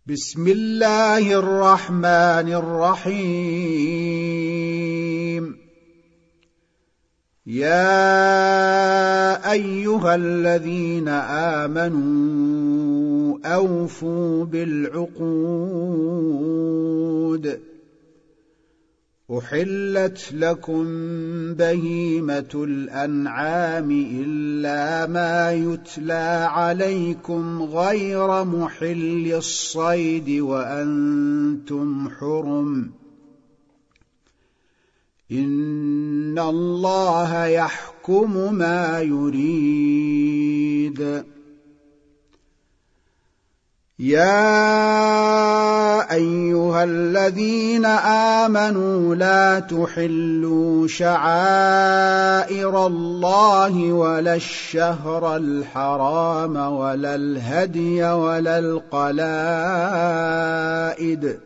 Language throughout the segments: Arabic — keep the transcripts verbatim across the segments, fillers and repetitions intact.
بسم الله الرحمن الرحيم. يا أيها الذين آمنوا أوفوا بالعقود. أحلت لكم بهيمة الأنعام إلا ما يتلى عليكم غير محل الصيد وأنتم حرم. إن الله يحكم ما يريد. يا أيها الذين آمنوا لا تحلوا شعائر الله ولا الشهر الحرام ولا الهدي ولا القلائد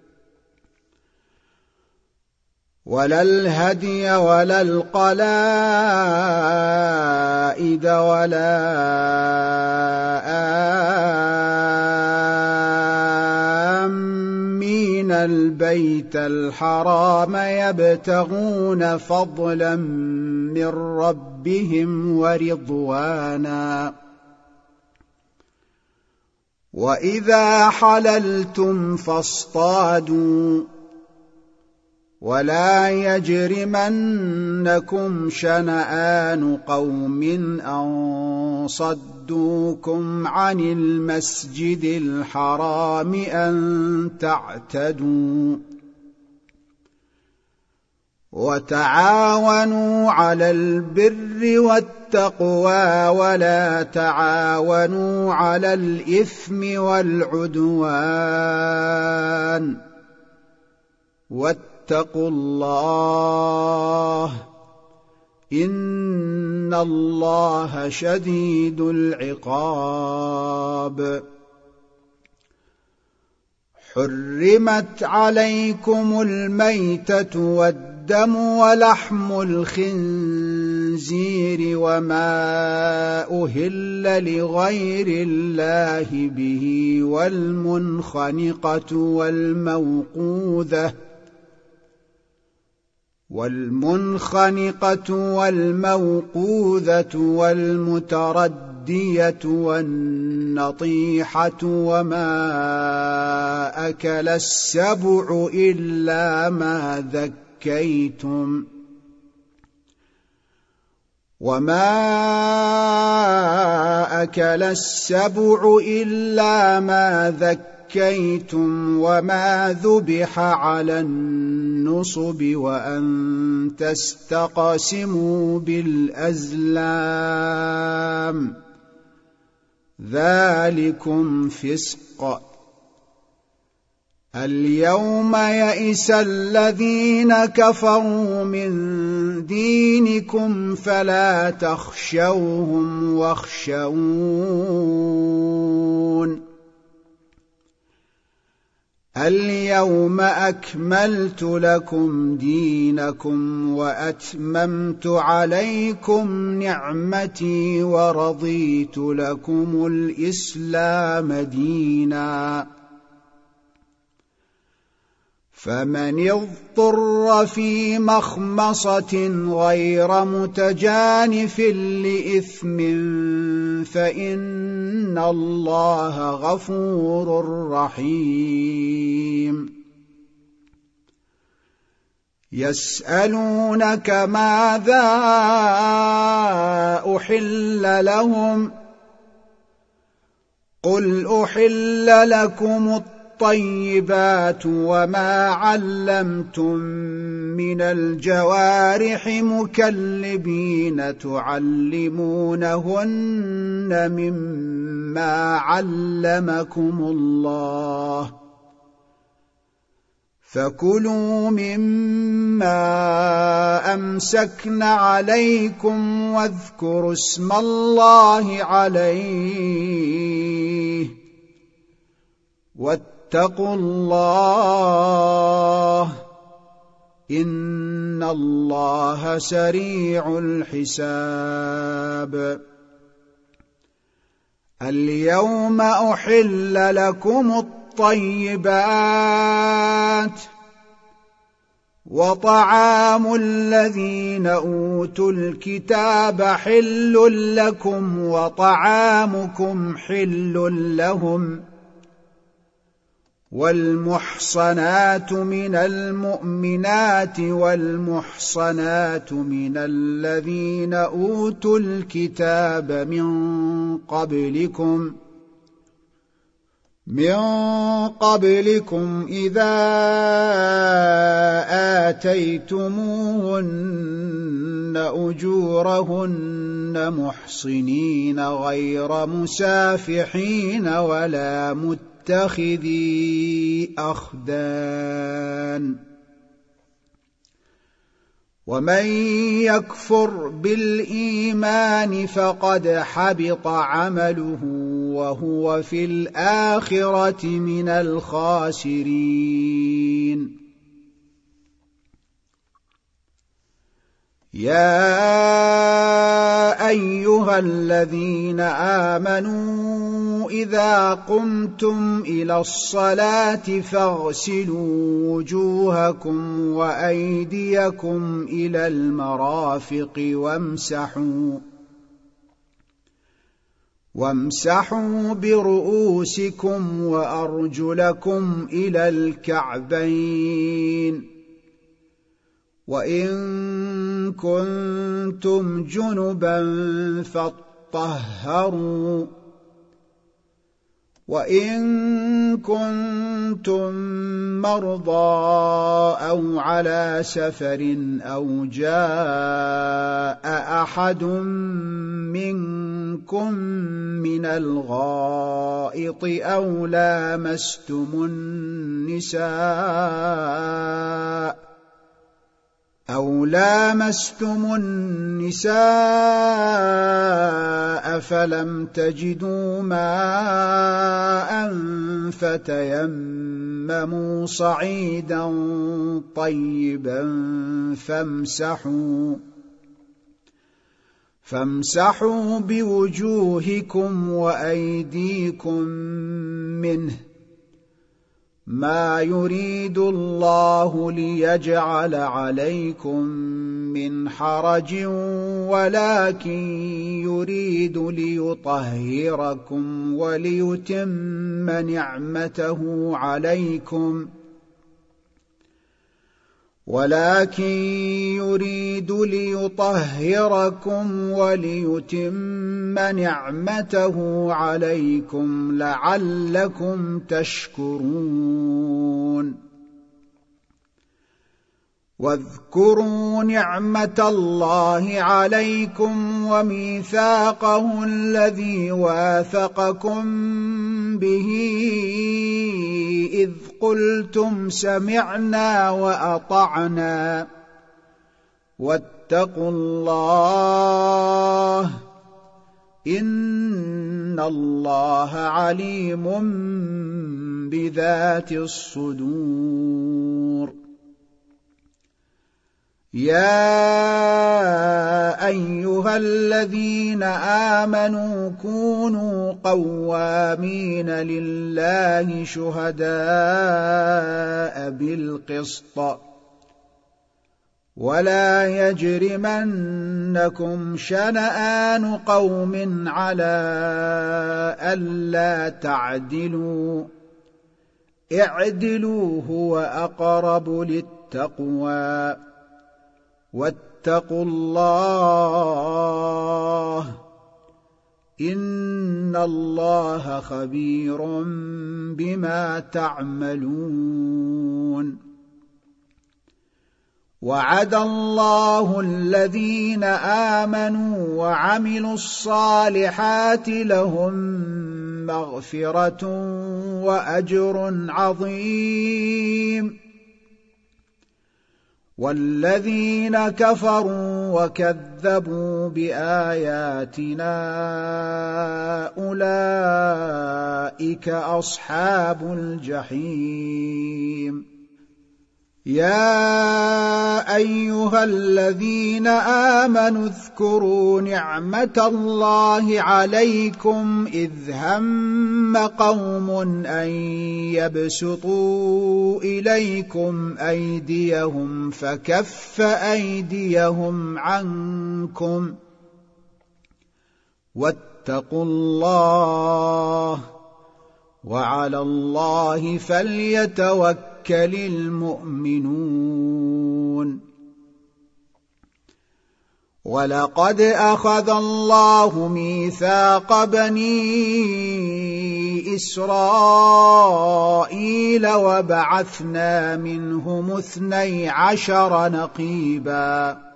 ولا الهدي ولا القلائد ولا آمين البيت الحرام يبتغون فضلا من ربهم ورضوانا. وإذا حللتم فاصطادوا ولا يجرمنكم شنآن قوم أن صدوكم عن المسجد الحرام أن تعتدوا. وتعاونوا على البر والتقوى ولا تعاونوا على الإثم والعدوان. واتقوا الله إن الله شديد العقاب. حرمت عليكم الميتة والدم ولحم الخنزير وما أهل لغير الله به والمنخنقة والموقوذة والمنخنقة والموقوذة والمتردية والنطيحة وما أكل السبع إلا ما ذكيتم وما أكل السبع إلا ما ذكيتم كيتم وما ذبح على النصب وأن تستقسموا بالأزلام ذلكم فسق. اليوم يئس الذين كفروا من دينكم فلا تخشوهم واخشون. اليوم أكملت لكم دينكم وأتممت عليكم نعمتي ورضيت لكم الإسلام دينا. فمن اضطر في مخمصة غير متجانف لإثم فإن الله غفور رحيم. يسألونك ماذا أحل لهم قل أحل لكم الطيب الطيبات وما علمتم من الجوارح مكلبين تعلمونهن مما علمكم الله فكلوا مما أمسكن عليكم واذكروا اسم الله عليه واتقوا الله إن الله سريع الحساب. اليوم أحل لكم الطيبات وطعام الذين أوتوا الكتاب حل لكم وطعامكم حل لهم والمحصنات من المؤمنات والمحصنات من الذين أوتوا الكتاب من قبلكم من قبلكم إذا آتيتموهن أجورهن محصنين غير مسافحين ولا متخذي أخدان ومن يكفر بالإيمان فقد حبط عمله وهو في الآخرة من الخاسرين يا أيها الذين آمنوا إذا قمتم إلى الصلاة فاغسلوا وجوهكم وأيديكم إلى المرافق وامسحوا وامسحوا برؤوسكم وأرجلكم إلى الكعبين وإن كنتم جنبا فاطهروا وإن كنتم مرضى أو على سفر أو جاء أحد منكم من الغائط أو لامستم النساء أو لامستم النساء فلم تجدوا ماء فتيمموا صعيدا طيبا فامسحوا فامسحوا بوجوهكم وأيديكم منه ما يريد الله ليجعل عليكم من حرج ولكن يريد ليطهركم وليتم نعمته عليكم ولكن يريد ليطهركم وليتم نعمته عليكم لعلكم تشكرون واذكروا نعمة الله عليكم وميثاقه الذي واثقكم به إذ قلتم سمعنا وأطعنا واتقوا الله إن الله عليم بذات الصدور يا أيها الذين آمنوا كونوا قوامين لله شهداء بالقسط ولا يجرمنكم شنآن قوم على ألا تعدلوا اعدلوا هو أقرب للتقوى واتقوا الله إن الله خبير بما تعملون وعد الله الذين آمنوا وعملوا الصالحات لهم مغفرة وأجر عظيم والذين كفروا وكذبوا بآياتنا أولئك أصحاب الجحيم يا أيها الذين آمنوا اذكروا نعمة الله عليكم إذ هم قوم أن يبسطوا إليكم أيديهم فكف أيديهم عنكم واتقوا الله وعلى الله فليتوكل المؤمنون. ولقد أخذ الله ميثاق بني إسرائيل وبعثنا منهم اثني عشر نقيبا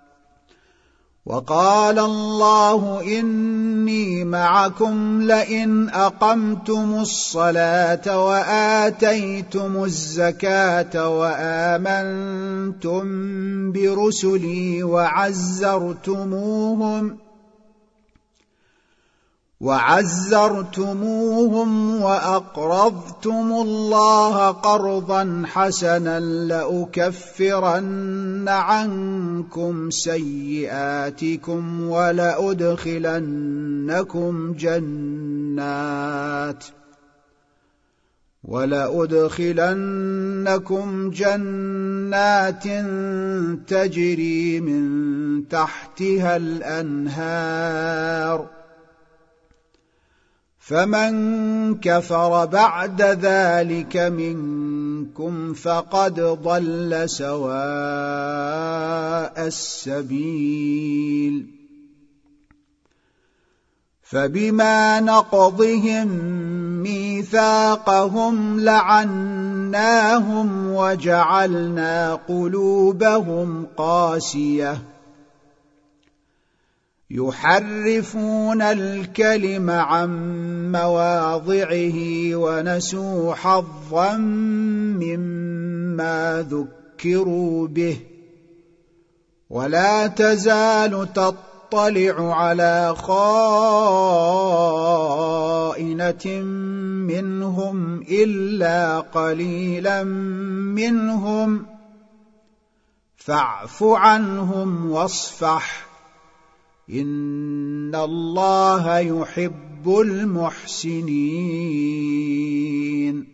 وقال الله إني معكم لئن أقمتم الصلاة وآتيتم الزكاة وآمنتم برسلي وعزرتموهم وعزرتموهم وأقرضتم الله قرضا حسنا لأكفرن عنكم سيئاتكم ولأدخلنكم جنات ولأدخلنكم جنات تجري من تحتها الأنهار فمن كفر بعد ذلك منكم فقد ضل سواء السبيل. فبما نقضهم ميثاقهم لعناهم وجعلنا قلوبهم قاسية يحرفون الكلم عن مواضعه ونسوا حظا مما ذكروا به ولا تزال تطلع على خائنة منهم إلا قليلا منهم فاعف عنهم واصفح إن الله يحب المحسنين.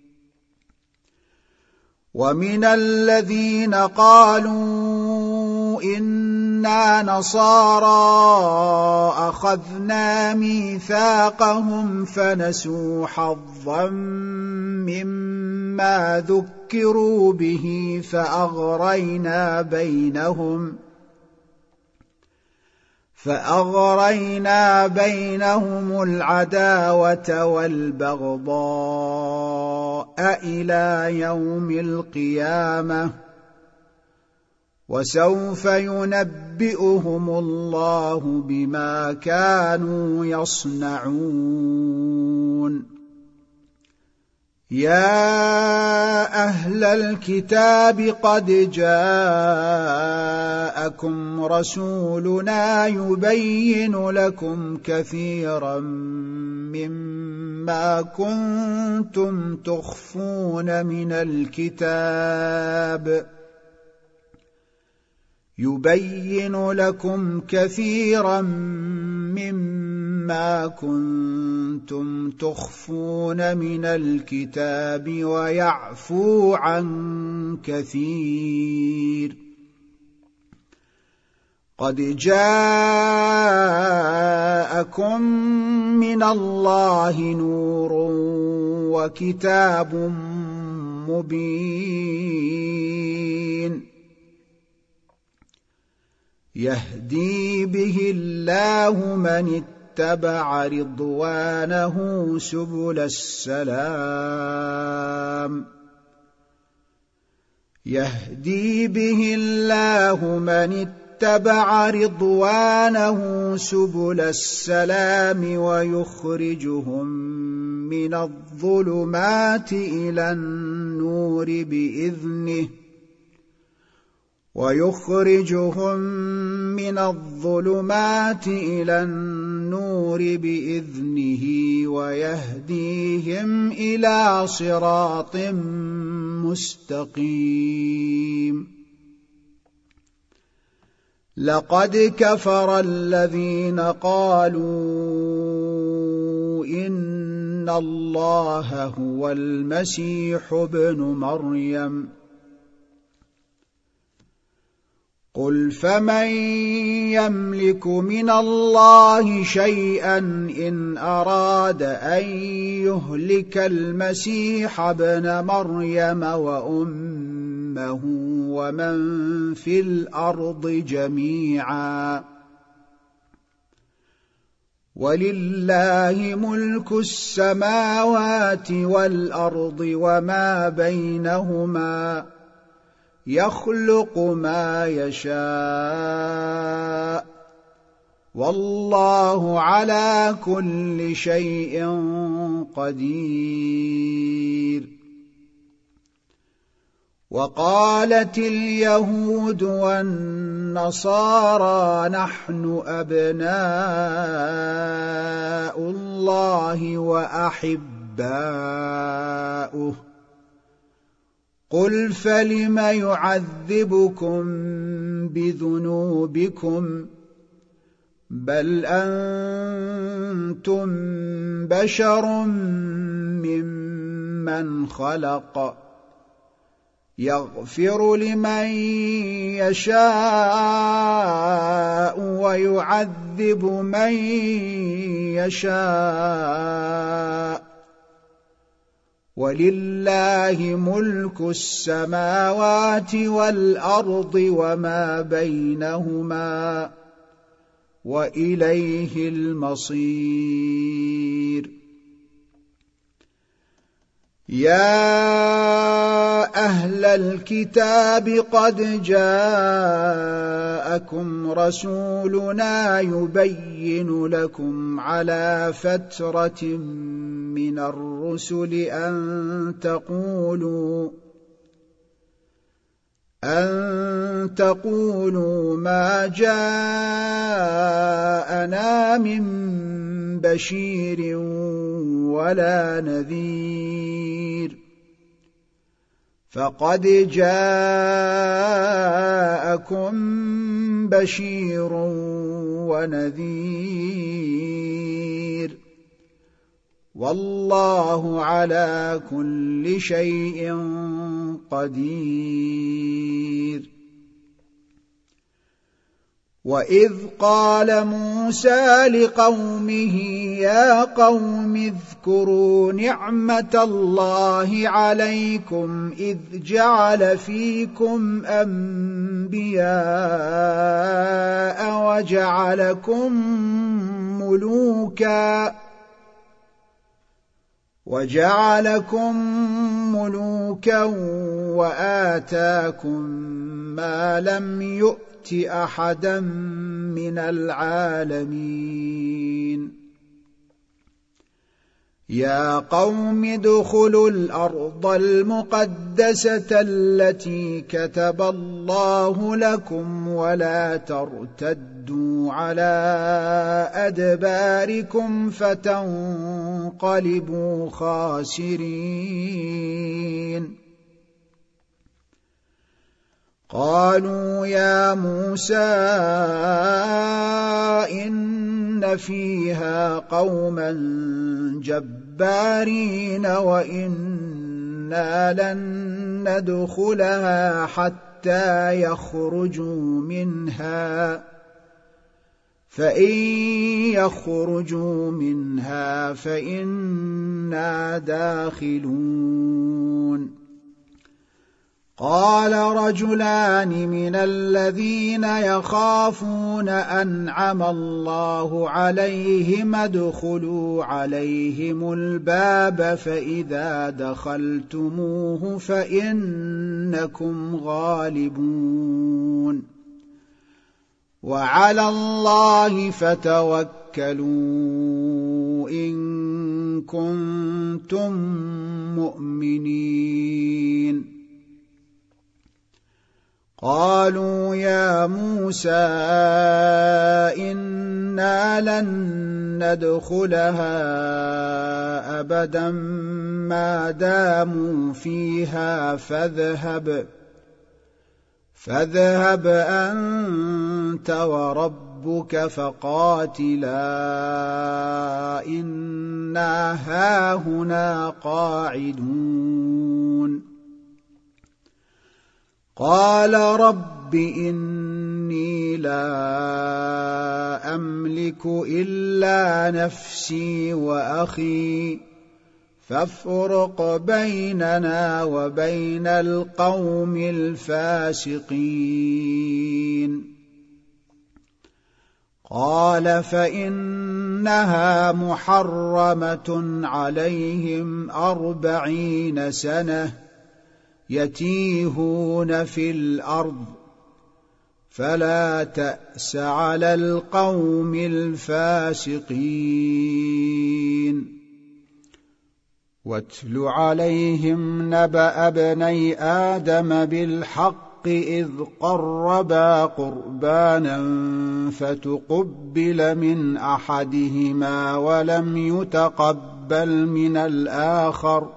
ومن الذين قالوا إنا نصارى أخذنا ميثاقهم فنسوا حظا مما ذكروا به فأغرينا بينهم فأغرينا بينهم العداوة والبغضاء إلى يوم القيامة وسوف ينبئهم الله بما كانوا يصنعون. يا أهل الكتاب قد جاءكم رسولنا يبين لكم كثيرا مما كنتم تخفون من الكتاب يبين لكم كثيرا مما كنتم تخفون من الكتاب ويعفو عن كثير. قد جاءكم من الله نور وكتاب مبين يهدي به الله من اتبع رضوانه سبل السلام يهدي به الله من اتبع رضوانه سبل السلام ويخرجهم من الظلمات إلى النور بإذنه ويخرجهم من الظلمات إلى النور بإذنه ويهديهم إلى صراط مستقيم. لقد كفر الذين قالوا إن الله هو المسيح ابن مريم قل فمن يملك من الله شيئا إن أراد أن يهلك المسيح ابن مريم وأمه ومن في الأرض جميعا ولله ملك السماوات والأرض وما بينهما يخلق ما يشاء والله على كل شيء قدير. وقالت اليهود والنصارى نحن أبناء الله وأحباؤه قل فلم يعذبكم بذنوبكم بل أنتم بشر ممن خلق يغفر لمن يشاء ويعذب من يشاء ولله ملك السماوات والأرض وما بينهما وإليه المصير. يا أهل الكتاب قد جاءكم رسولنا يبين لكم على فترة من الرسل أن تقولوا أن تقولوا ما جاءنا من بشير ولا نذير فقد جاءكم بشير ونذير والله على كل شيء قدير. وإذ قال موسى لقومه يا قوم اذكروا نعمة الله عليكم إذ جعل فيكم أنبياء وجعلكم ملوكا وجعلكم ملوكا وآتاكم ما لم يؤت أحدا من العالمين. يا قوم ادخلوا الأرض المقدسة التي كتب الله لكم ولا ترتدوا على أدباركم فتنقلبوا خاسرين. قالوا يا موسى إن فيها قوما جبارين وإنا لن ندخلها حتى يخرجوا منها فإن يخرجوا منها فإنا داخلون. قال رجلان من الذين يخافون أنعم الله عليهم ادخلوا عليهم الباب فإذا دخلتموه فإنكم غالبون وعلى الله فتوكلوا إن كنتم مؤمنين. قالوا يا موسى إنا لن ندخلها أبدا ما داموا فيها فاذهب فاذهب أنت وربك فقاتلا إنا هاهنا قاعدون قال رب إني لا أملك إلا نفسي وأخي فافرق بيننا وبين القوم الفاسقين قال فإنها محرمة عليهم أربعين سنة يتيهون في الأرض فلا تأس على القوم الفاسقين واتل عليهم نبأ ابني آدم بالحق إذ قربا قربانا فتقبل من أحدهما ولم يتقبل من الآخر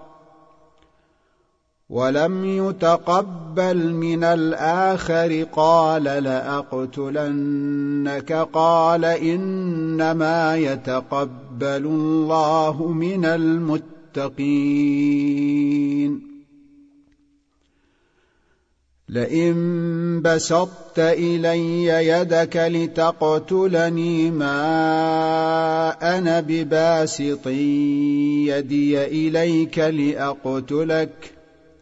ولم يتقبل من الآخر قال لأقتلنك قال إنما يتقبل الله من المتقين لئن بسطت إلي يدك لتقتلني ما أنا بباسط يدي إليك لأقتلك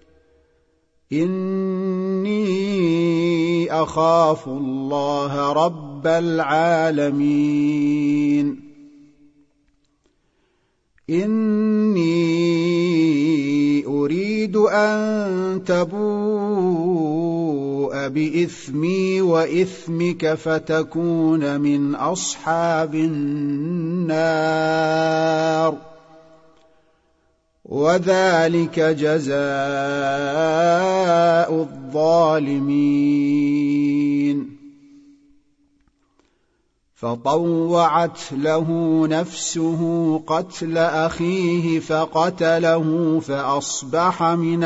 إني أخاف الله رب العالمين إني أريد أن تبوء بإثمي وإثمك فتكون من أصحاب النار وذلك جزاء الظالمين فطوعت له نفسه قتل أخيه فقتله فأصبح من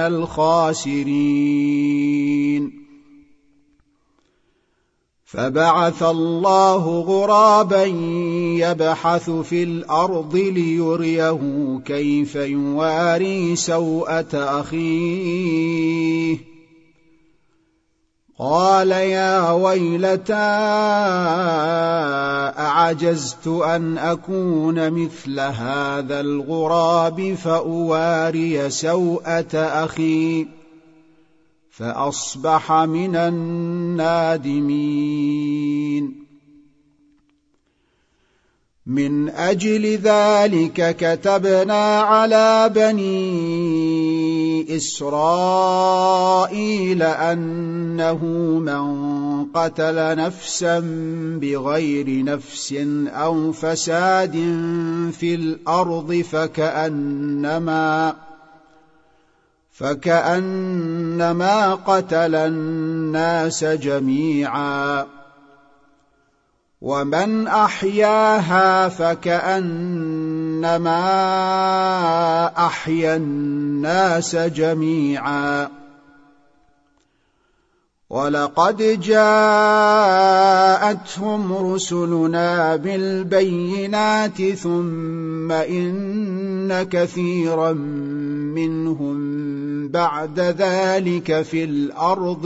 الخاسرين فبعث الله غرابا يبحث في الأرض ليريه كيف يواري سوءة أخيه قال يا ويلتى أعجزت أن أكون مثل هذا الغراب فأواري سوءة أخي فأصبح من النادمين من أجل ذلك كتبنا على بني إسرائيل أنه من قتل نفسا بغير نفس أو فساد في الأرض فكأنما فكأنما قتل الناس جميعا ومن أحياها فكأنما أحيا الناس جميعا ولقد جاءتهم رسلنا بالبينات ثم إن كثيرا منهم بعد ذلك في الأرض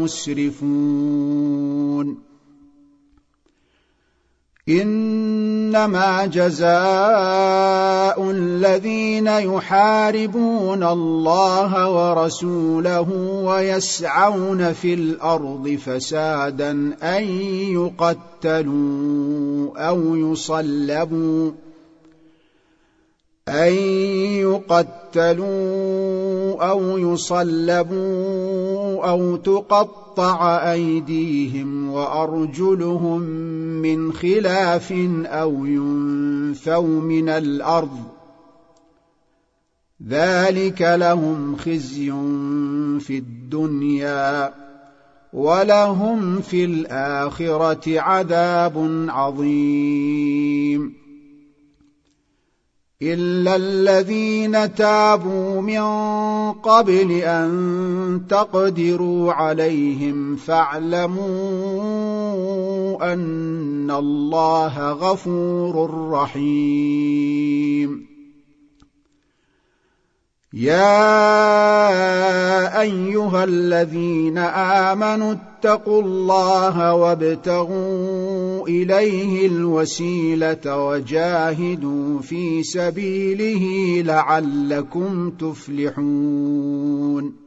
لمسرفون إنما جزاء الذين يحاربون الله ورسوله ويسعون في الأرض فسادا أن يقتلوا أو يصلبوا أن يقتلوا أو يصلبوا أو تقطع أيديهم وأرجلهم من خلاف أو ينفوا من الأرض ذلك لهم خزي في الدنيا ولهم في الآخرة عذاب عظيم إلا الذين تابوا من قبل أن تقدروا عليهم فاعلموا أن الله غفور رحيم يا أيها الذين آمنوا اتقوا الله وابتغوا إليه الوسيلة وجاهدوا في سبيله لعلكم تفلحون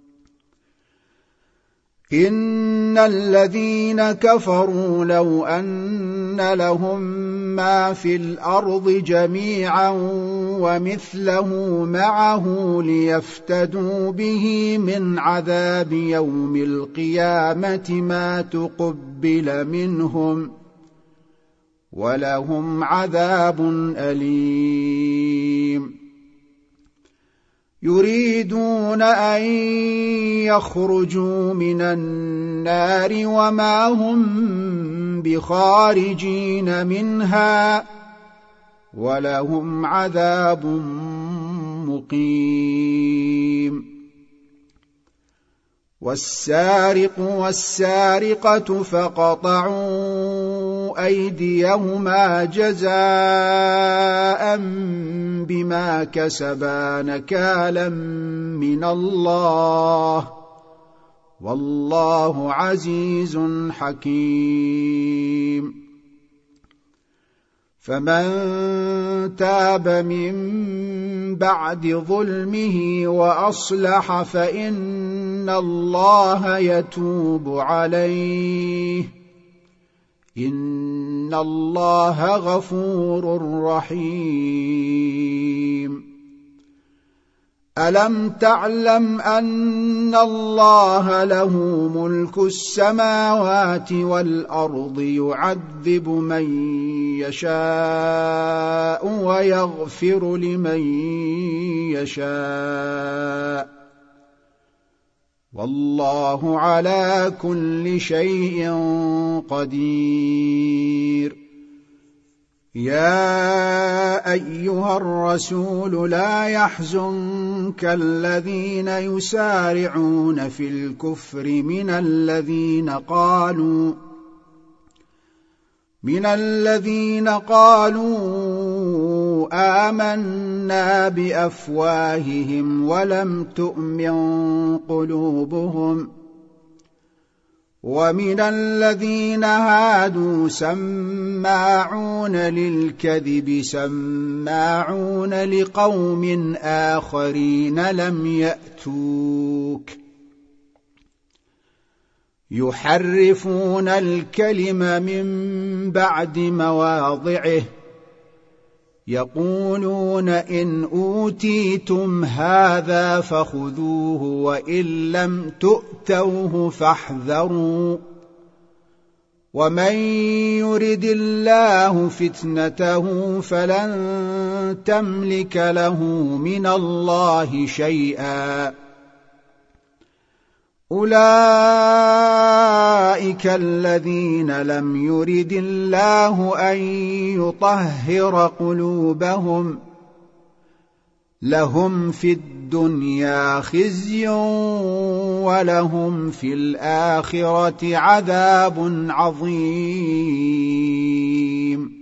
إن الذين كفروا لو أن لهم ما في الأرض جميعا ومثله معه ليفتدوا به من عذاب يوم القيامة ما تقبل منهم ولهم عذاب أليم يريدون أن يخرجوا من النار وما هم بخارجين منها ولهم عذاب مقيم والسارق والسارقة فقطعوا أيديهما جزاء بما كسبا نكالا من الله والله عزيز حكيم فمن تاب من بعد ظلمه وأصلح فإن الله يتوب عليه إن الله غفور رحيم ألم تعلم أن الله له ملك السماوات والأرض يعذب من يشاء ويغفر لمن يشاء والله على كل شيء قدير يا أيها الرسول لا يحزنك الذين يسارعون في الكفر من الذين قالوا من الذين قالوا آمنا بأفواههم ولم تؤمن قلوبهم ومن الذين هادوا سماعون للكذب سماعون لقوم آخرين لم يأتوك يحرفون الكلم من بعد مواضعه يقولون إن أوتيتم هذا فخذوه وإن لم تؤتوه فاحذروا ومن يرد الله فتنته فلن تملك له من الله شيئا أولئك الذين لم يرد الله أن يطهر قلوبهم لهم في الدنيا خزي ولهم في الآخرة عذاب عظيم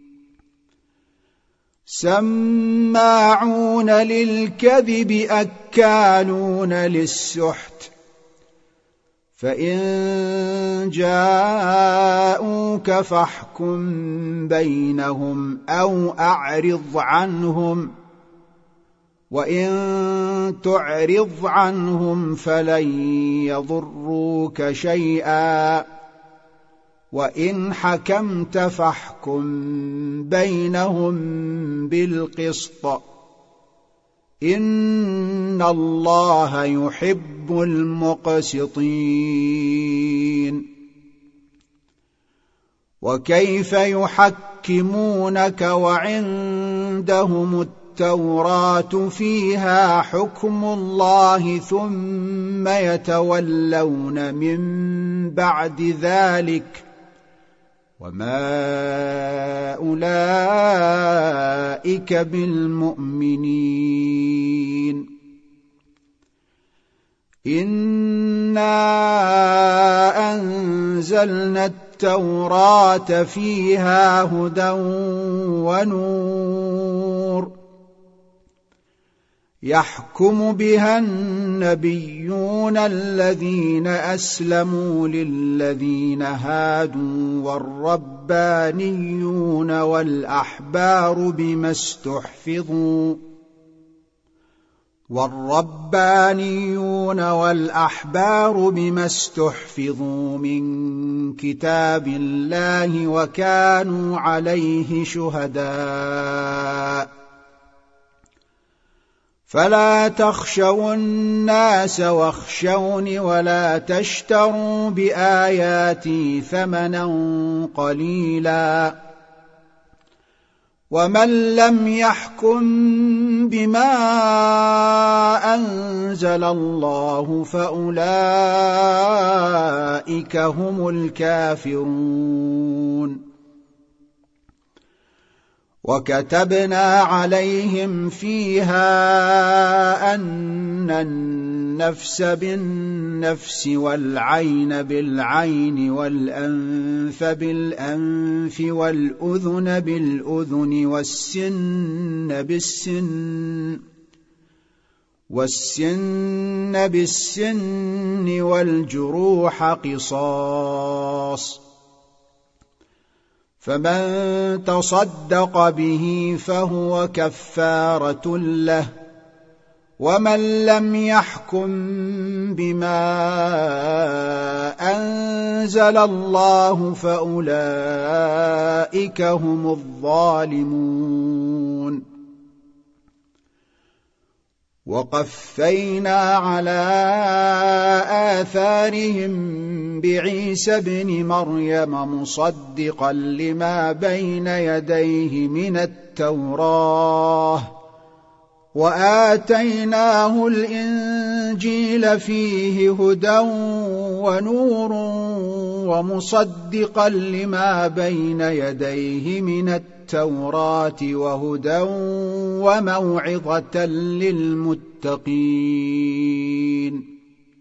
سماعون للكذب أكالون للسحت فإن جاءوك فاحكم بينهم أو أعرض عنهم وإن تعرض عنهم فلن يضروك شيئا وإن حكمت فاحكم بينهم بالقسط إن الله يحب المقسطين وكيف يحكمونك وعندهم التوراة فيها حكم الله ثم يتولون من بعد ذلك وما أولئك بالمؤمنين. إنا أنزلنا التوراة فيها هدى ونور يحكم بها النبيون الذين أسلموا للذين هادوا والربانيون والأحبار بما استحفظوا والربانيون والأحبار بما استحفظوا من كتاب الله وكانوا عليه شهداء. فلا تخشوا الناس واخشوني ولا تشتروا بآياتي ثمنا قليلا ومن لم يحكم بما أنزل الله فأولئك هم الكافرون. وكتبنا عليهم فيها أن النفس بالنفس والعين بالعين والأنف بالأنف والأذن بالأذن والسن بالسن والسن بالسن والجروح قصاص فمن تصدق به فهو كفارة له ومن لم يحكم بما أنزل الله فأولئك هم الظالمون. وقفينا على آثارهم بعيسى ابن مريم مصدقا لما بين يديه من التوراة وآتيناه الإنجيل فيه هدى ونور ومصدقا لما بين يديه من التوراة وهدى وموعظة للمتقين.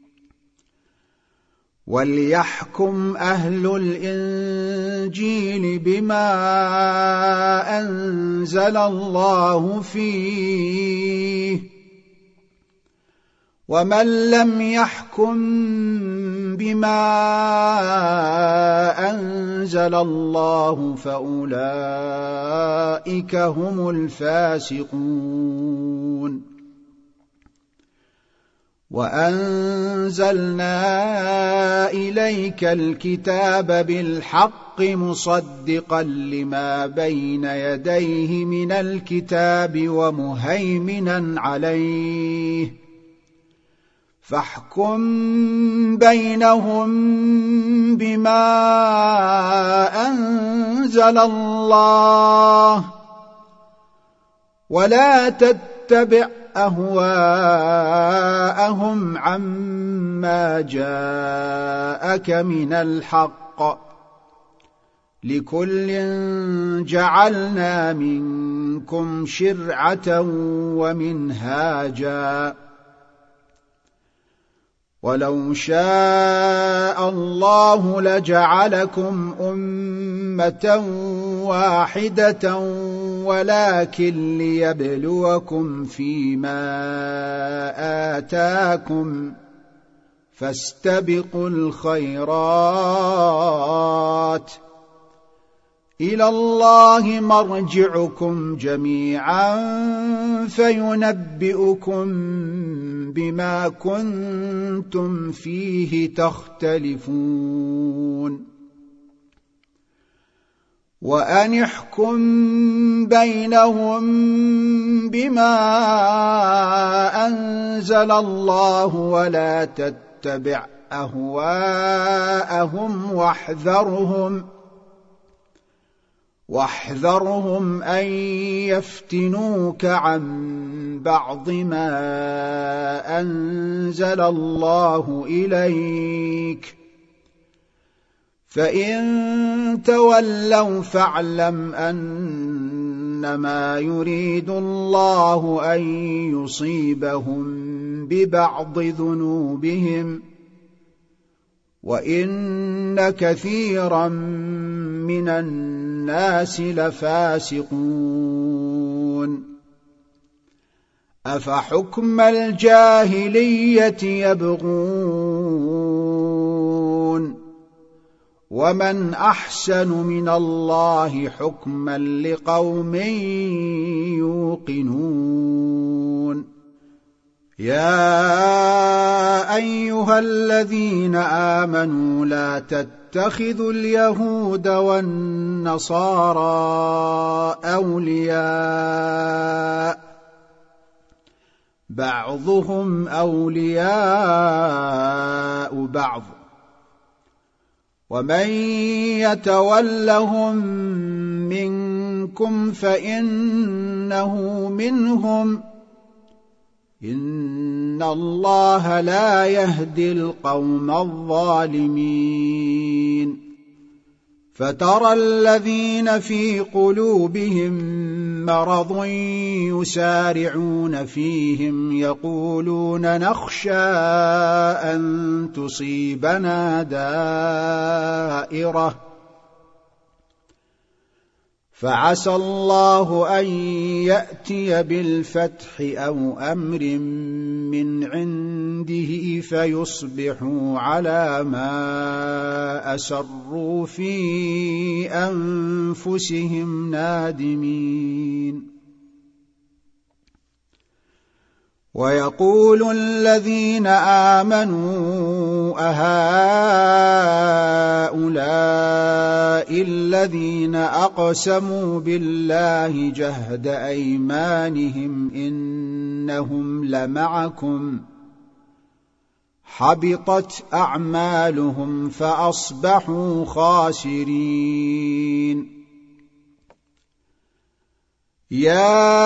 وليحكم أهل الإنجيل بما أنزل الله فيه ومن لم يحكم بما أنزل الله فأولئك هم الفاسقون. وأنزلنا إليك الكتاب بالحق مصدقا لما بين يديه من الكتاب ومهيمنا عليه فاحكم بينهم بما أنزل الله ولا تتبع أهواءهم عما جاءك من الحق لكل جعلنا منكم شرعة ومنهاجا ولو شاء الله لجعلكم أمة واحدة ولكن ليبلوكم فيما آتاكم فاستبقوا الخيرات إلى الله مرجعكم جميعا فينبئكم بما كنتم فيه تختلفون. وأن احكم بينهم بما أنزل الله ولا تتبع أهواءهم واحذرهم واحذرهم أن يفتنوك عن بعض ما أنزل الله إليك، فإن تولوا فاعلم أنما يريد الله أن يصيبهم ببعض ذنوبهم، وإن كثيرا من الناس لفاسقون. أفحكم الجاهلية يبغون، ومن أحسن من الله حكما لقوم يوقنون. يا أيها الذين آمنوا لا تتخذوا اليهود والنصارى أولياء بعضهم أولياء بعض، ومن يتولهم منكم فإنه منهم، إن الله لا يهدي القوم الظالمين. فترى الذين في قلوبهم مرض يسارعون فيهم يقولون نخشى أن تصيبنا دائرة، فعسى الله أن يأتي بالفتح أو أمر من عنده فيصبحوا على ما أسروا في أنفسهم نادمين. ويقول الذين آمنوا أهؤلاء الذين أقسموا بالله جهد أيمانهم إنهم لمعكم حبطت أعمالهم فأصبحوا خاسرين. يا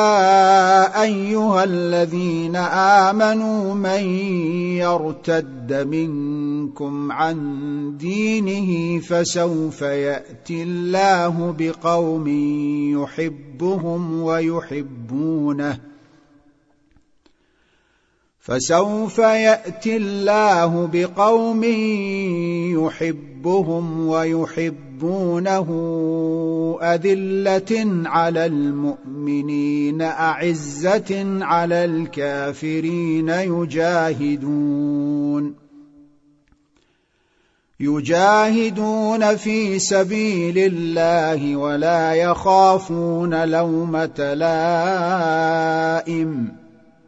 أيها الذين آمنوا من يرتد منكم عن دينه فسوف يأتي الله بقوم يحبهم ويحبونه فسوف يأتي الله بقوم يحبهم ويحبونه أذلة على المؤمنين أعزة على الكافرين يجاهدون يجاهدون في سبيل الله ولا يخافون لومة لائم،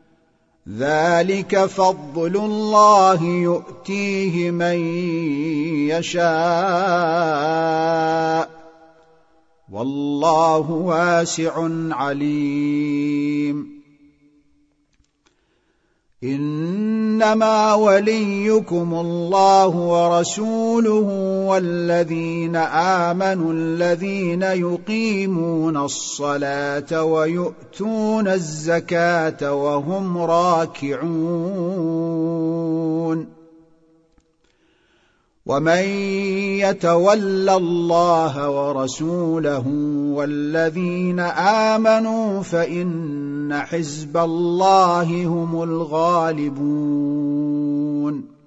ذلك فضل الله يؤتيه من يشاء والله واسع عليم. إنما وليكم الله ورسوله والذين آمنوا الذين يقيمون الصلاة ويؤتون الزكاة وهم راكعون. ومن يتول الله ورسوله والذين آمنوا فإن حزب الله هم الغالبون.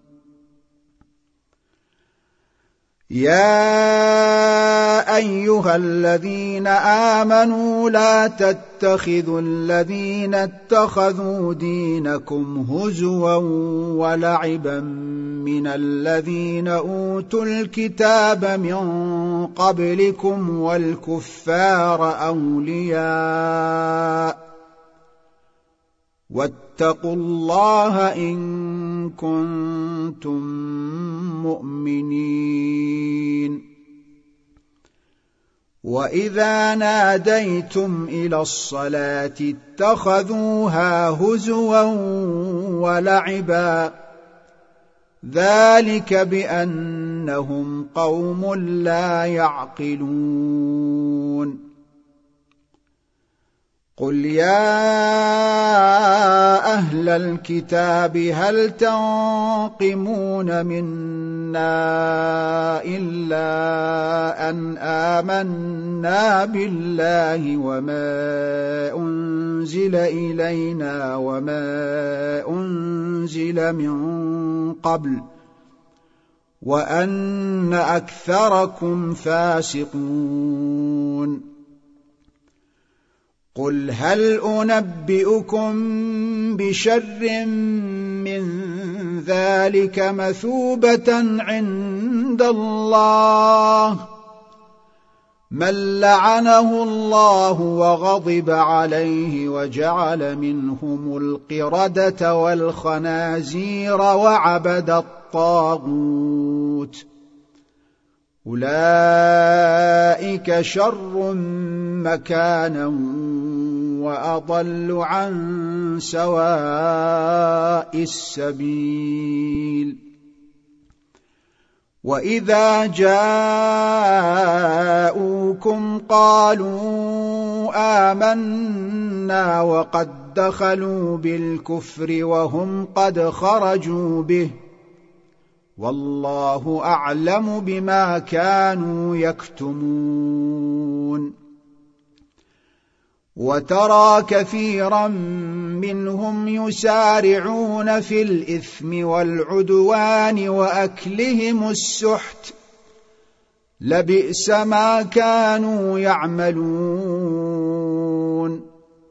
يا أيها الذين آمنوا لا تتخذوا الذين اتخذوا دينكم هزوا ولعبا من الذين أوتوا الكتاب من قبلكم والكفار أولياء واتقوا الله إن كنتم مؤمنين. وإذا ناديتم إلى الصلاة اتخذوها هزوا ولعبا ذلك بأنهم قوم لا يعقلون قل يا أهل الكتاب هل تنقمون منا إلا أن آمنا بالله وما أنزل إلينا وما أنزل من قبل وأن أكثركم فاسقون قل هل أنبئكم بشر من ذلك مثوبة عند الله من لعنه الله وغضب عليه وجعل منهم القردة والخنازير وعبد الطاغوت أولئك شر مكانا وأضل عن سواء السبيل وإذا جاءوكم قالوا آمنا وقد دخلوا بالكفر وهم قد خرجوا به والله أعلم بما كانوا يكتمون وترى كثيرا منهم يسارعون في الإثم والعدوان وأكلهم السحت لبئس ما كانوا يعملون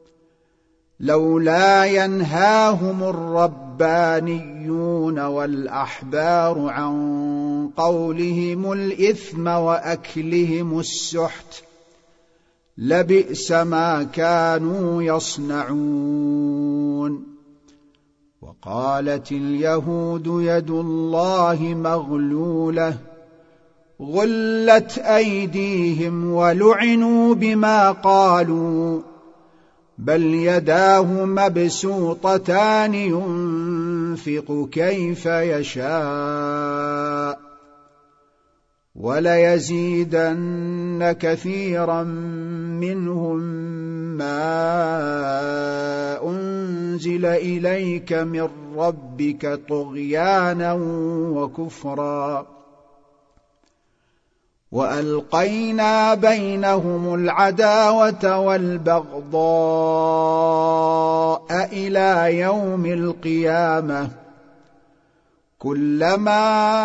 لولا ينهاهم الربانيون والأحبار عن قولهم الإثم وأكلهم السحت لبئس ما كانوا يصنعون وقالت اليهود يد الله مغلولة غلت أيديهم ولعنوا بما قالوا بل يداه مبسوطتان ينفق كيف يشاء وليزيدن كثيرا منهم ما أنزل إليك من ربك طغيانا وكفرا وألقينا بينهم العداوة والبغضاء إلى يوم القيامة كلما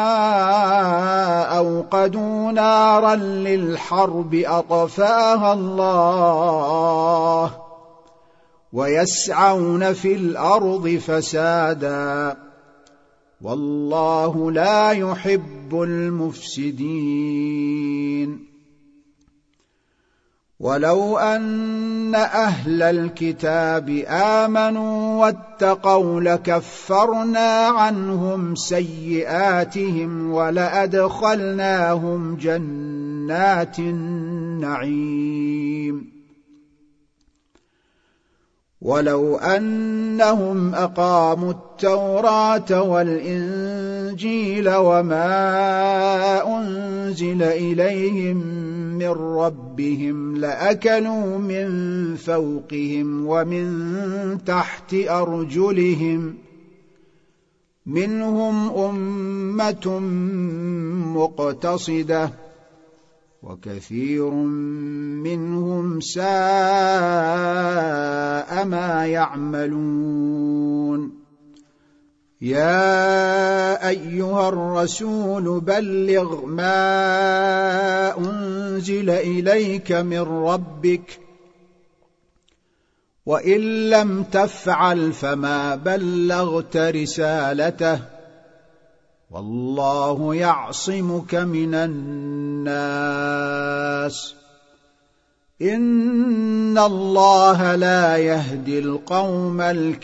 أوقدوا نارا للحرب أطفاها الله ويسعون في الأرض فسادا والله لا يحب المفسدين ولو أن أهل الكتاب آمنوا واتقوا لكفرنا عنهم سيئاتهم ولأدخلناهم جنات النعيم ولو أنهم أقاموا التوراة والإنجيل وما أنزل إليهم من ربهم لأكلوا من فوقهم ومن تحت أرجلهم منهم أمة مقتصدة وكثير منهم ساء ما يعملون يا أيها الرسول بلغ ما أنزل إليك من ربك وإن لم تفعل فما بلغت رسالته والله يعصمك من الناس إن الله لا يهدي القوم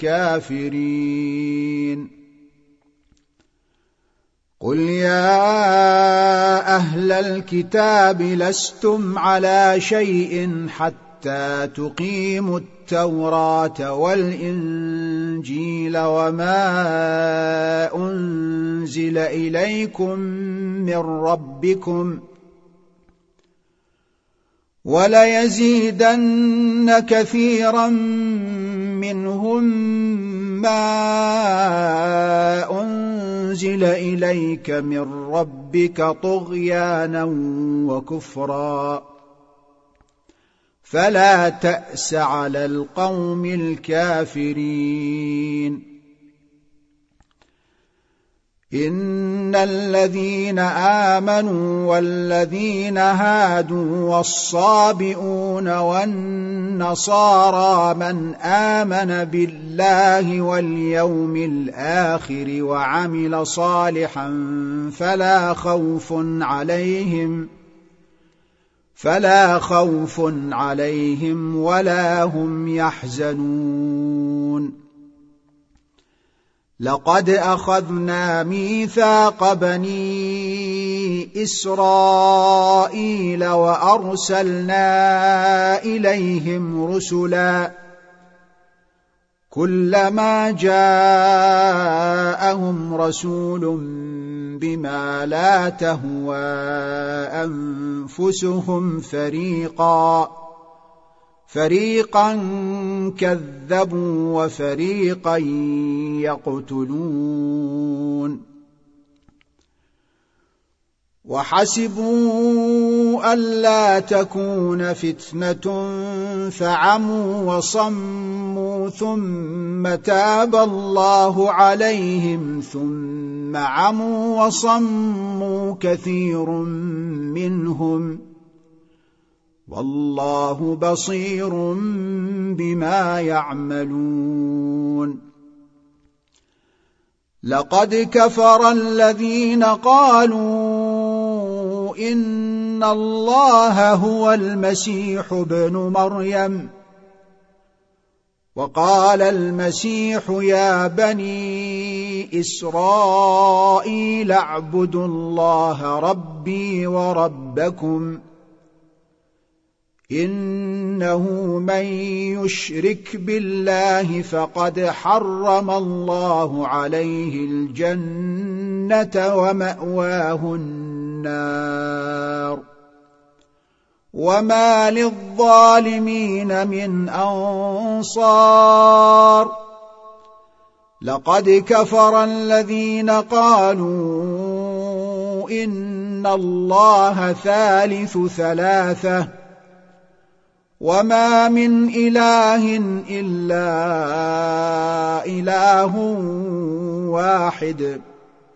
الكافرين قل يا أهل الكتاب لستم على شيء حتى تقيموا التوراة والإنجيل وما أنزل أنزل إليكم من ربكم وليزيدن كثيرا منهم ما أنزل إليك من ربك طغيانا وكفرا فلا تأس على القوم الكافرين إن الذين آمنوا والذين هادوا والصابئون والنصارى من آمن بالله واليوم الآخر وعمل صالحا فلا خوف عليهم فلا خوف عليهم ولا هم يحزنون لقد أخذنا ميثاق بني إسرائيل وأرسلنا إليهم رسلا كلما جاءهم رسول بما لا تهوى أنفسهم فريقا فريقا كذبوا وفريقا يقتلون وحسبوا ألا تكون فتنة فعموا وصموا ثم تاب الله عليهم ثم عموا وصموا كثير منهم والله بصير بما يعملون لقد كفر الذين قالوا إن الله هو المسيح ابن مريم وقال المسيح يا بني إسرائيل اعبدوا الله ربي وربكم إنه من يشرك بالله فقد حرم الله عليه الجنة ومأواه النار وما للظالمين من أنصار لقد كفر الذين قالوا إن الله ثالث ثلاثة وما من إله إلا إله واحد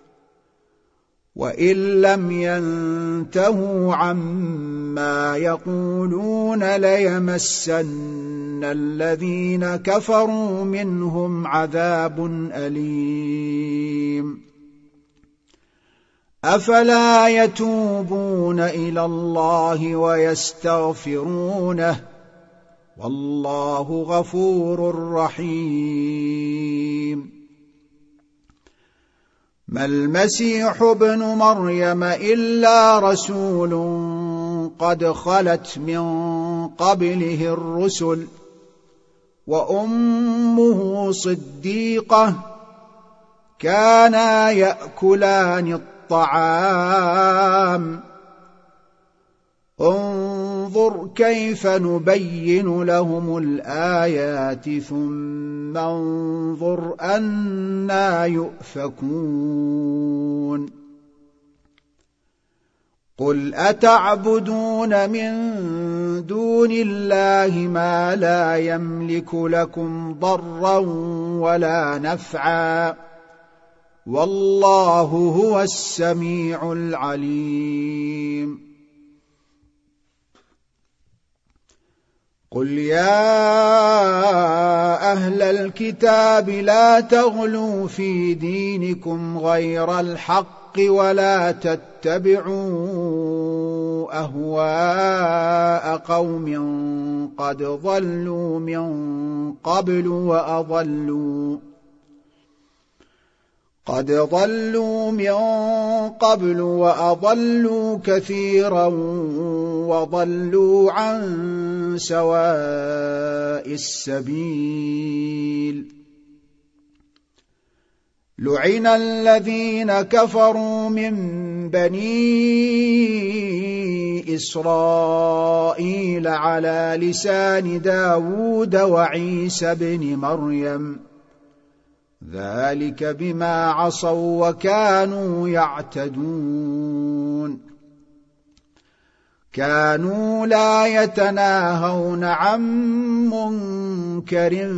وإن لم ينتهوا عما يقولون ليمسن الذين كفروا منهم عذاب أليم أفلا يتوبون إلى الله ويستغفرونه والله غفور رحيم ما المسيح ابن مريم إلا رسول قد خلت من قبله الرسل وأمه صديقة كانا يأكلان الطعام انظر كيف نبين لهم الآيات ثم انظر أنى يؤفكون قل أتعبدون من دون الله ما لا يملك لكم ضرا ولا نفعا والله هو السميع العليم قل يا أهل الكتاب لا تغلوا في دينكم غير الحق ولا تتبعوا أهواء قوم قد ضلوا من قبل وأضلوا قد ضلوا من قبل وأضلوا كثيرا وضلوا عن سواء السبيل لعن الذين كفروا من بني إسرائيل على لسان داود وعيسى بن مريم ذلك بما عصوا وكانوا يعتدون كانوا لا يتناهون عن منكر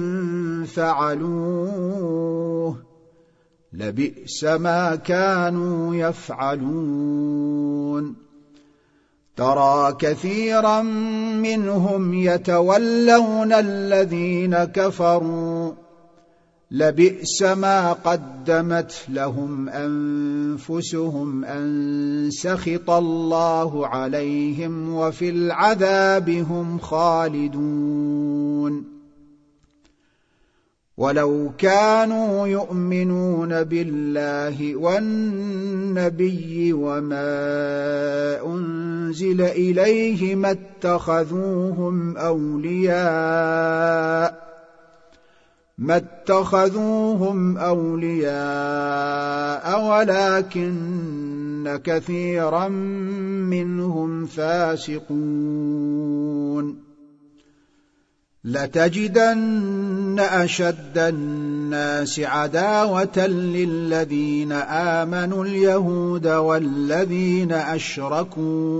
فعلوه لبئس ما كانوا يفعلون ترى كثيرا منهم يتولون الذين كفروا لبئس ما قدمت لهم أنفسهم أن سخط الله عليهم وفي العذاب هم خالدون ولو كانوا يؤمنون بالله والنبي وما أنزل إليه ما اتخذوهم أولياء ما اتخذوهم أولياء ولكن كثيرا منهم فاسقون لتجدن أشد الناس عداوة للذين آمنوا اليهود والذين أشركوا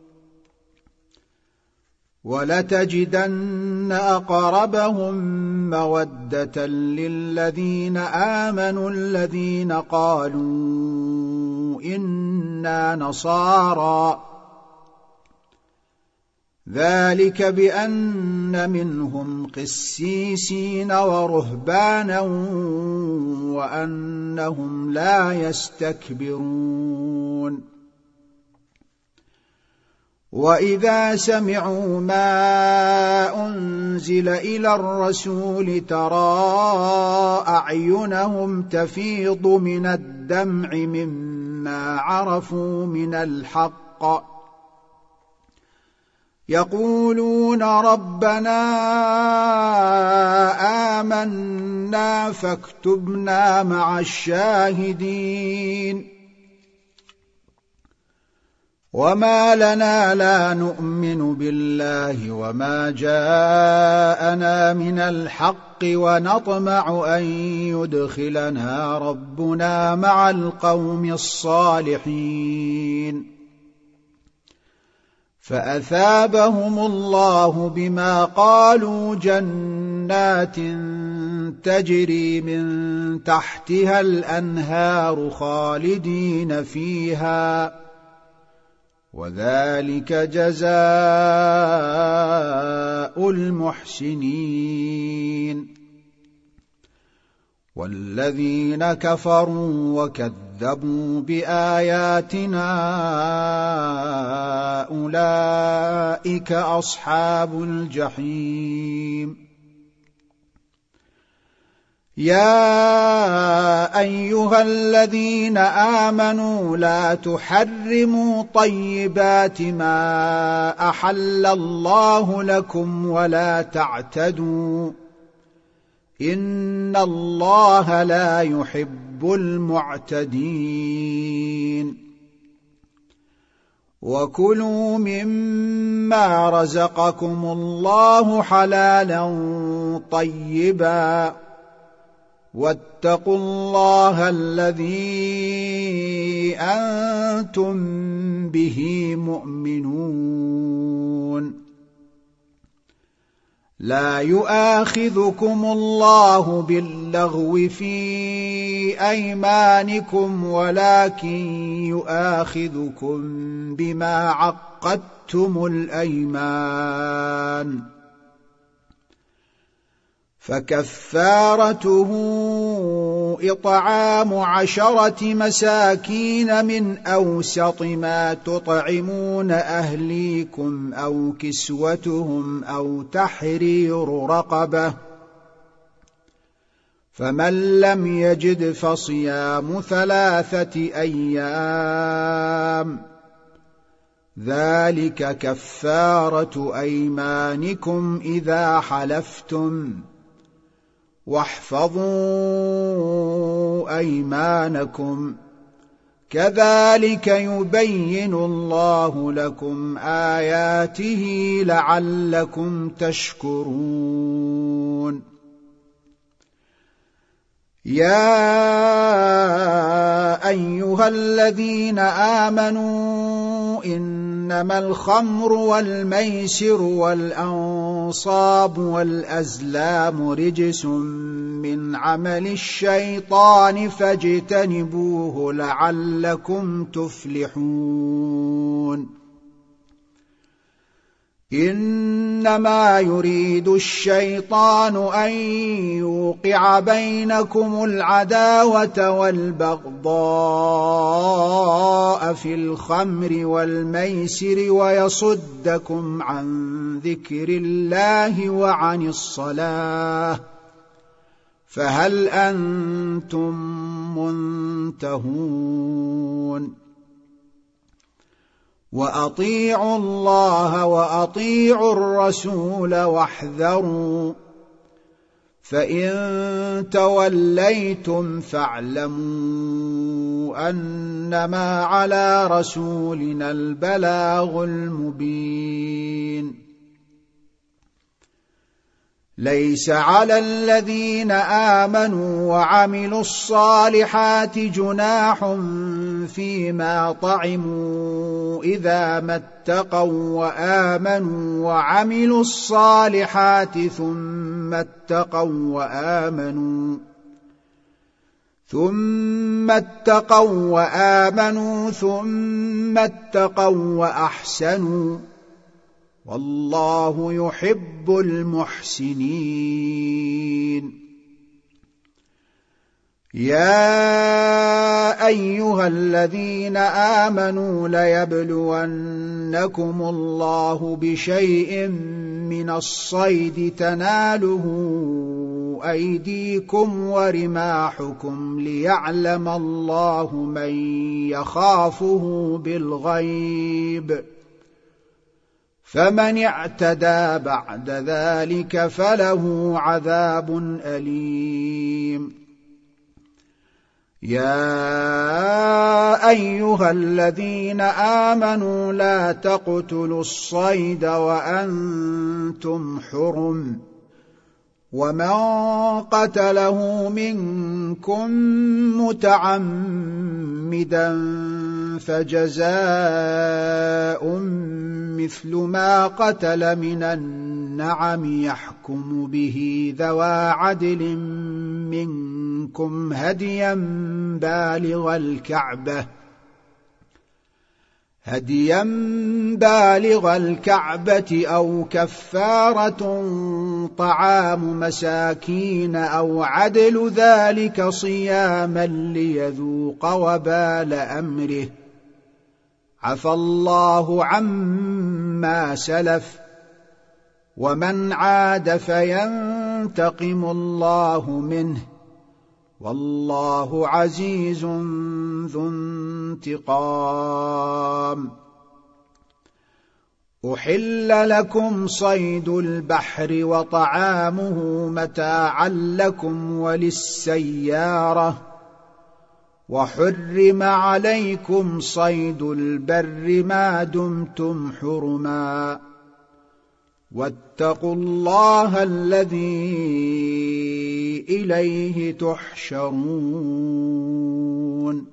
ولتجدن أقربهم مودة للذين آمنوا الذين قالوا إنا نصارى ذلك بأن منهم قسيسين ورهبانا وأنهم لا يستكبرون وإذا سمعوا ما أنزل إلى الرسول ترى أعينهم تفيض من الدمع مما عرفوا من الحق يقولون ربنا آمنا فاكتبنا مع الشاهدين وما لنا لا نؤمن بالله وما جاءنا من الحق ونطمع أن يدخلنا ربنا مع القوم الصالحين فأثابهم الله بما قالوا جنات تجري من تحتها الأنهار خالدين فيها وذلك جزاء المحسنين والذين كفروا وكذبوا بآياتنا أولئك أصحاب الجحيم يا أيها الذين آمنوا لا تحرموا طيبات ما أحل الله لكم ولا تعتدوا إن الله لا يحب المعتدين وكلوا مما رزقكم الله حلالا طيبا واتقوا الله الذي أنتم به مؤمنون لا يؤاخذكم الله باللغو في أيمانكم ولكن يؤاخذكم بما عقدتم الأيمان فكفارته إطعام عشرة مساكين من أوسط ما تطعمون أهليكم أو كسوتهم أو تحرير رقبة فمن لم يجد فصيام ثلاثة أيام ذلك كفارة أيمانكم إذا حلفتم واحفظوا أيمانكم كذلك يبين الله لكم آياته لعلكم تشكرون يا أيها الذين آمنوا إنما الخمر والميسر والأنصاب والأزلام رجس من عمل الشيطان فاجتنبوه لعلكم تفلحون إنما يريد الشيطان أن يوقع بينكم العداوة والبغضاء في الخمر والميسر ويصدكم عن ذكر الله وعن الصلاة فهل أنتم منتهون وأطيعوا الله وأطيعوا الرسول واحذروا فإن توليتم فاعلموا أنما على رسولنا البلاغ المبين ليس على الذين آمنوا وعملوا الصالحات جناح فيما طعموا إذا ما اتقوا وآمنوا وعملوا الصالحات ثم اتقوا وآمنوا ثم اتقوا وآمنوا ثم اتقوا وأحسنوا والله يحب المحسنين يا أيها الذين آمنوا ليبلونكم الله بشيء من الصيد تناله أيديكم ورماحكم ليعلم الله من يخافه بالغيب فمن اعتدى بعد ذلك فله عذاب أليم يا أيها الذين آمنوا لا تقتلوا الصيد وأنتم حرم ومن قتله منكم متعمدا فجزاء مثل ما قتل من النعم يحكم به ذوى عدل منكم هديا بالغ الكعبة هديا بالغ الكعبة أو كفارة طعام مساكين أو عدل ذلك صياما ليذوق وبال أمره عفى الله عما سلف ومن عاد فينتقم الله منه والله عزيز ذو انتقام أحل لكم صيد البحر وطعامه متاعا لكم وللسيارة وحرم عليكم صيد البر ما دمتم حرما واتقوا الله الذي إليه تحشرون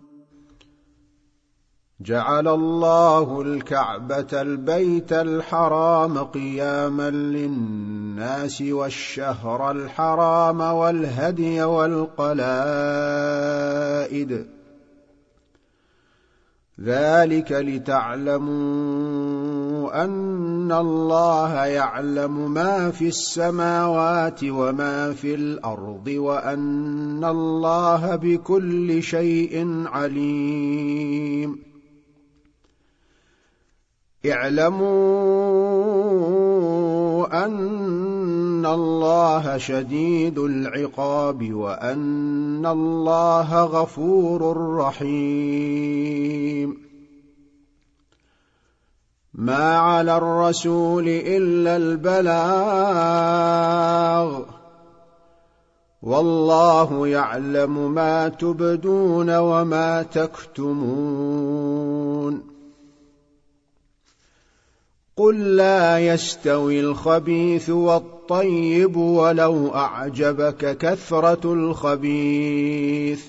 جعل الله الكعبة البيت الحرام قياما للناس والشهر الحرام والهدي والقلائد ذلك لتعلموا أن الله يعلم ما في السماوات وما في الأرض وأن الله بكل شيء عليم اعلموا أن الله شديد العقاب وأن الله غفور رحيم ما على الرسول إلا البلاغ والله يعلم ما تبدون وما تكتمون. قل لا يستوي الخبيث والطيب ولو أعجبك كثرة الخبيث،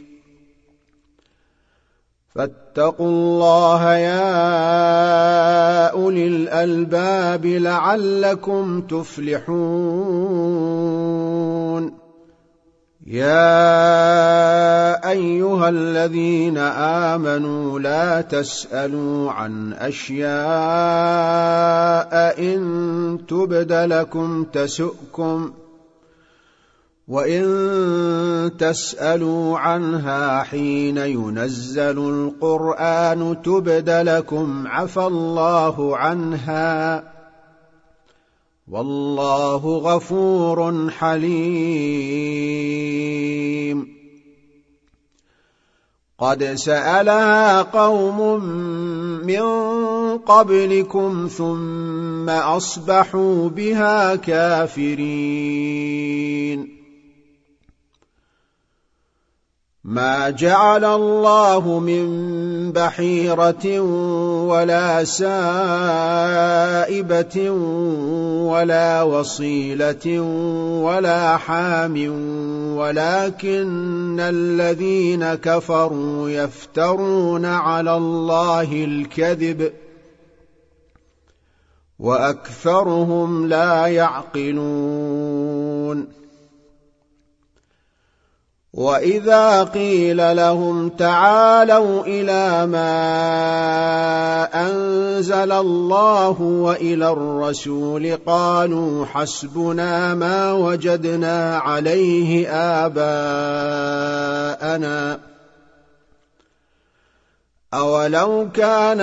فاتقوا الله يا أولي الألباب لعلكم تفلحون. يا أيها الذين آمنوا لا تسألوا عن أشياء إن تبد لكم تسؤكم، وإن تسألوا عنها حين ينزل القرآن تبد لكم عفى الله عنها، والله غفور حليم. قد سألها قوم من قبلكم ثم أصبحوا بها كافرين. ما جعل الله من بحيرة ولا سائبة ولا وصيلة ولا حام، ولكن الذين كفروا يفترون على الله الكذب وأكثرهم لا يعقلون. وإذا قيل لهم تعالوا إلى ما أنزل الله وإلى الرسول قالوا حسبنا ما وجدنا عليه آباءنا، أولو كان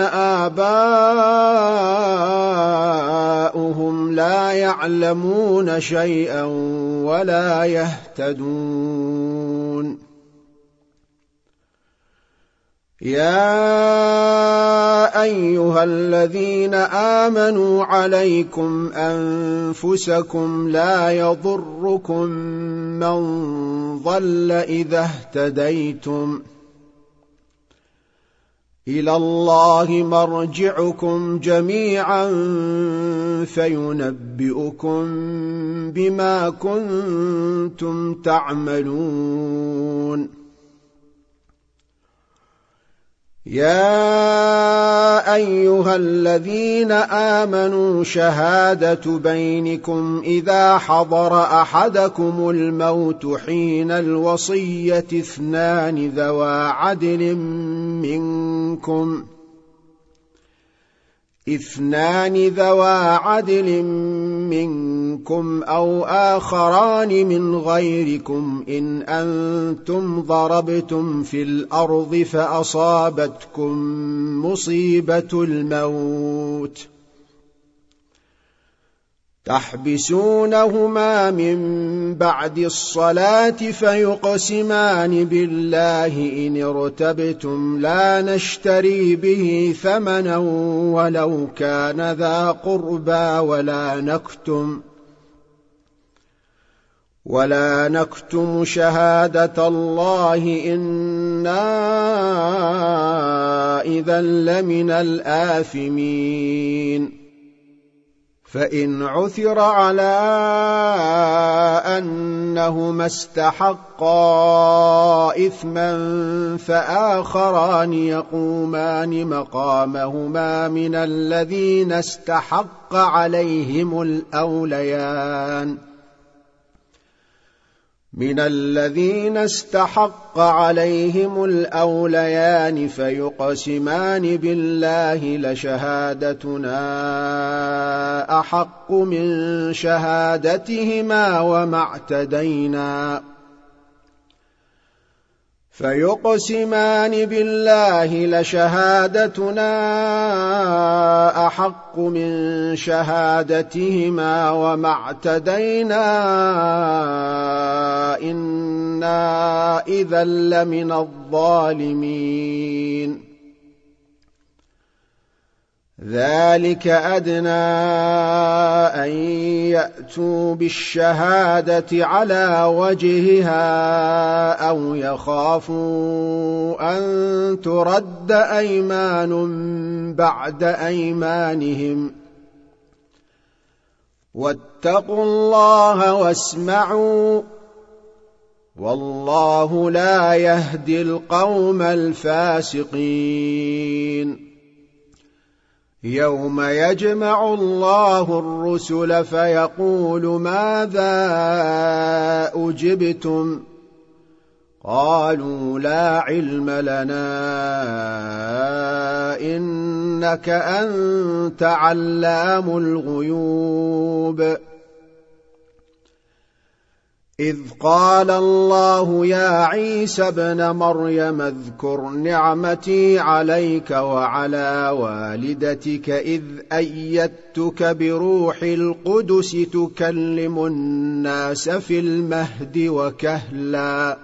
آباؤهم لا يعلمون شيئا ولا يهتدون. يا أيها الذين آمنوا عليكم أنفسكم لا يضركم من ضل إذا اهتديتم، إلى الله مرجعكم جميعا فينبئكم بما كنتم تعملون. يا أيها الذين آمنوا شهادة بينكم إذا حضر أحدكم الموت حين الوصية اثنان ذوى عدل منكم اثنان ذوى عدل منكم أو آخران من غيركم إن أنتم ضربتم في الأرض فأصابتكم مصيبة الموت تحبسونهما من بعد الصلاة فيقسمان بالله إن ارتبتم لا نشتري به ثمنا ولو كان ذا قربى ولا نكتم ولا نكتم شهادة الله إنا إذا لمن الآثمين. فإن عثر على أنهما استحقا إثما فآخران يقومان مقامهما من الذين استحق عليهم الأوليان من الذين استحق عليهم الأوليان فيقسمان بالله لشهادتنا أحق من شهادتهما وما اعتدينا فيقسمان بالله لشهادتنا أحق من شهادتهما وما اعتدينا إنا إذا لمن الظالمين. ذلك أدنى أن يأتوا بالشهادة على وجهها أو يخافوا أن ترد أيمان بعد أيمانهم واتقوا الله واسمعوا والله لا يهدي القوم الفاسقين يوم يجمع الله الرسل فيقول ماذا أجبتم قالوا لا علم لنا إنك أنت علام الغيوب إذ قال الله يا عيسى ابن مريم اذكر نعمتي عليك وعلى والدتك إذ أيدتك بروح القدس تكلم الناس في المهد وكهلا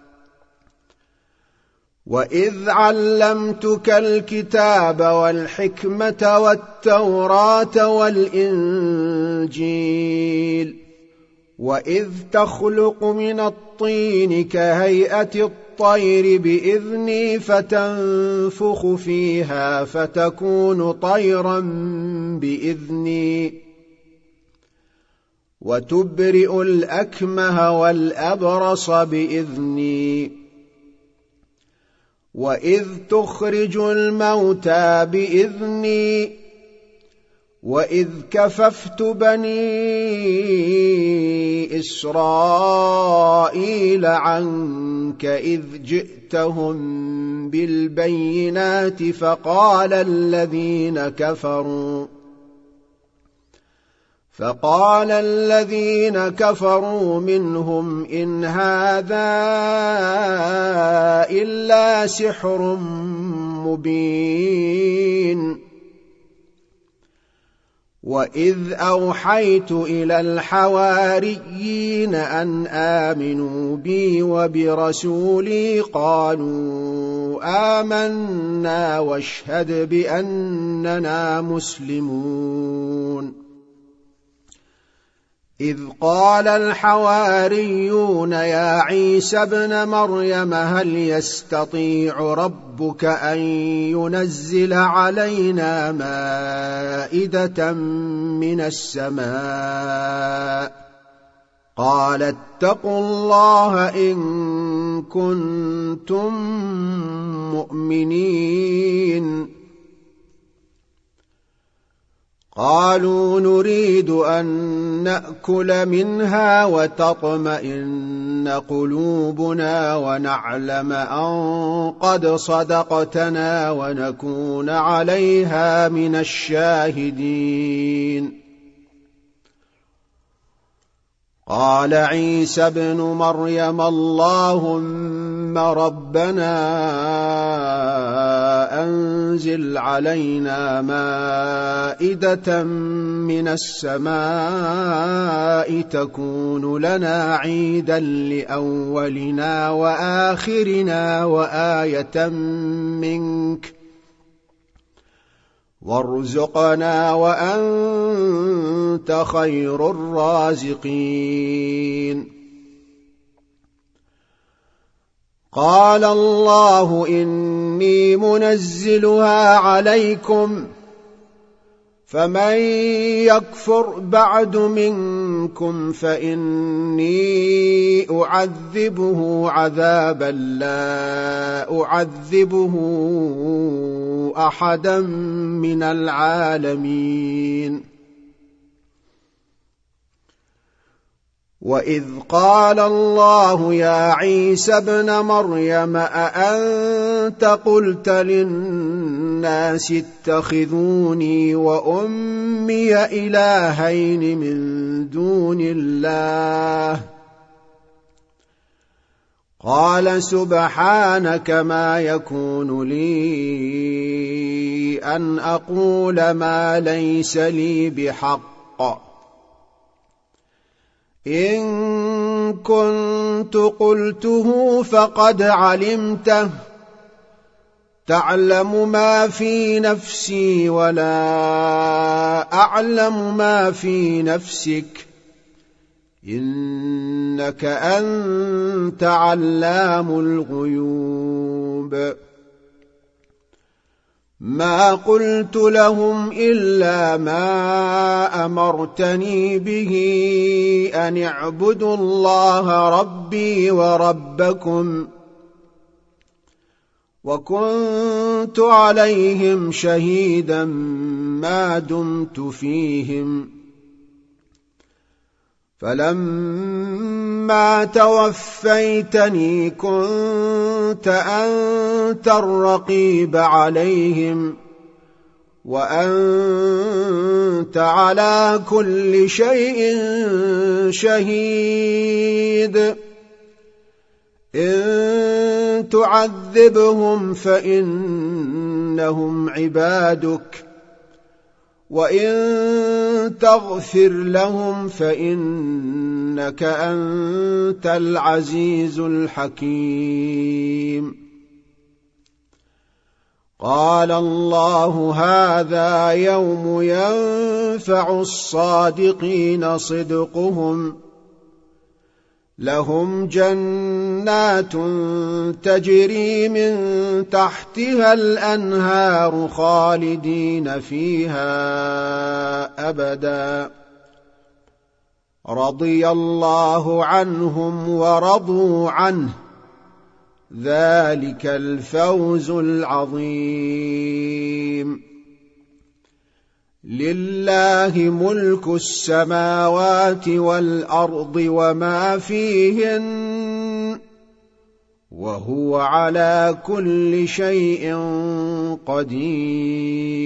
وإذ علمتك الكتاب والحكمة والتوراة والإنجيل وإذ تخلق من الطين كهيئة الطير بإذني فتنفخ فيها فتكون طيرا بإذني وتبرئ الأكمه والأبرص بإذني وإذ تخرج الموتى بإذني وإذ كففت بني إسرائيل عنك إذ جئتهم بالبينات فقال الذين كفروا فقال الذين كفروا منهم إن هذا إلا سحر مبين وإذ أوحيت إلى الحواريين أن آمنوا بي وبرسولي قالوا آمنا واشهد بأننا مسلمون إذ قال الحواريون يا عيسى ابن مريم هل يستطيع ربك أن ينزل علينا مائدة من السماء قال اتقوا الله إن كنتم مؤمنين قالوا نريد أن نأكل منها وتطمئن قلوبنا ونعلم أن قد صدقتنا ونكون عليها من الشاهدين قال عيسى ابن مريم اللهم ربنا أنزل علينا مائدة من السماء تكون لنا عيدا لأولنا وآخرنا وآية منك وارزقنا وأنت خير الرازقين قال الله إني منزلها عليكم فمن يكفر بعد منكم فإني أعذبه عذابا لا أعذبه أحدا من العالمين وإذ قال الله يا عيسى ابن مريم أأنت قلت للناس اتخذوني وأمي إلهين من دون الله قال سبحانك ما يكون لي أن أقول ما ليس لي بحق إن كنت قلته فقد علمته تعلم ما في نفسي ولا أعلم ما في نفسك إنك أنت علام الغيوب ما قلت لهم إلا ما أمرتني به أن اعبدوا الله ربي وربكم وكنت عليهم شهيدا ما دمت فيهم فلما توفيتني كنت أنت الرقيب عليهم وأنت على كل شيء شهيد إن تعذبهم فإنهم عبادك وإن تغفر لهم فإنك أنت العزيز الحكيم قال الله هذا يوم ينفع الصادقين صدقهم لهم جنات تجري من تحتها الأنهار خالدين فيها أبدا رضي الله عنهم ورضوا عنه ذلك الفوز العظيم لله ملك السماوات والأرض وما فيهن وهو على كل شيء قدير